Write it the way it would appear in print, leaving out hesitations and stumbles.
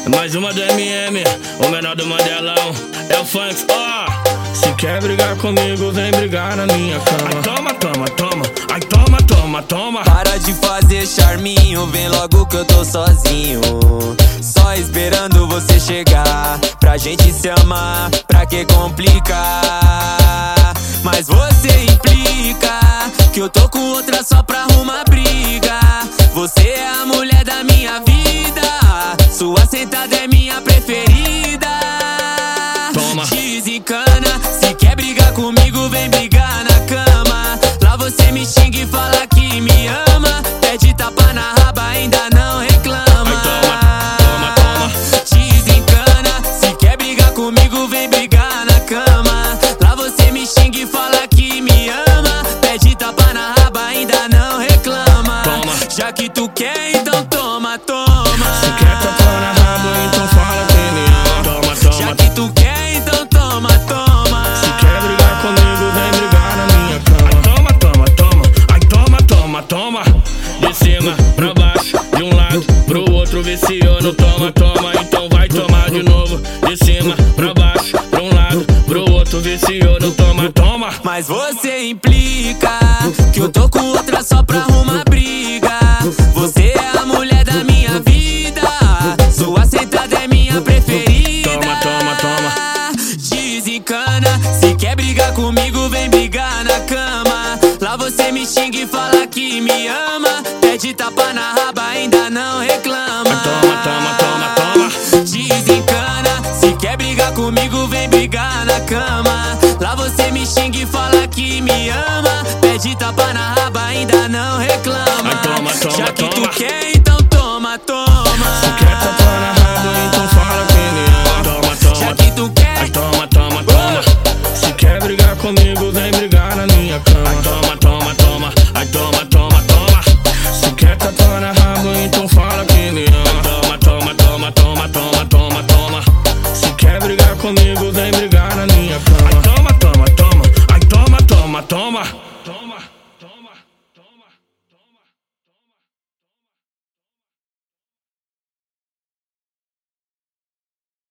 Mais uma do MM, o menor do Mandelão. É o funk, ó. Se quer brigar comigo, vem brigar na minha cama. Ai, toma, toma, toma. Ai, toma, toma, toma. Para de fazer charminho, vem logo que eu tô sozinho. Só esperando você chegar, pra gente se amar, pra que complicar? Mas você implica que eu tô com outra só pra arrumar briga. Você é a mulher da minha vida, sua sentada é minha preferida. Toma. Desencana, se quer brigar comigo, vem brigar na cama. Lá você me xinga e fala que me ama, pede tapa na raba, ainda não reclama. Ai, toma, toma, toma. Desencana, se quer brigar comigo, vem brigar na cama. Lá você me xinga e fala que me ama, pede tapa na raba, ainda não reclama. Toma. Já que tu quer, então toma, toma. Se quer tapa na raba, então fala que me ama. Toma, toma. Já que tu quer, então toma, toma. Se quer brigar comigo, vem brigar na minha cama. Ai, toma, toma, toma. Ai, toma, toma, toma. De cima pra baixo, de um lado pro outro, viciou no toma, toma. Então vai tomar de novo. De cima pra baixo, de um lado pro outro, viciou no toma, toma. Mas você implica que eu tô com outra só pra arrumar briga. Você é a mulher da minha vida, sua sentada é minha preferida. Toma, toma, toma. Desencana, se quer brigar comigo, vem brigar na cama. Lá você me xinga e fala que me ama, pede tapa na raba, ainda não reclama. Toma, toma, toma, toma. Desencana, se quer brigar comigo, vem brigar na cama. Lá você me xinga e fala que me ama, pede tapa na raba, ainda não reclama. Ai, toma, toma, Já que toma. tu quer,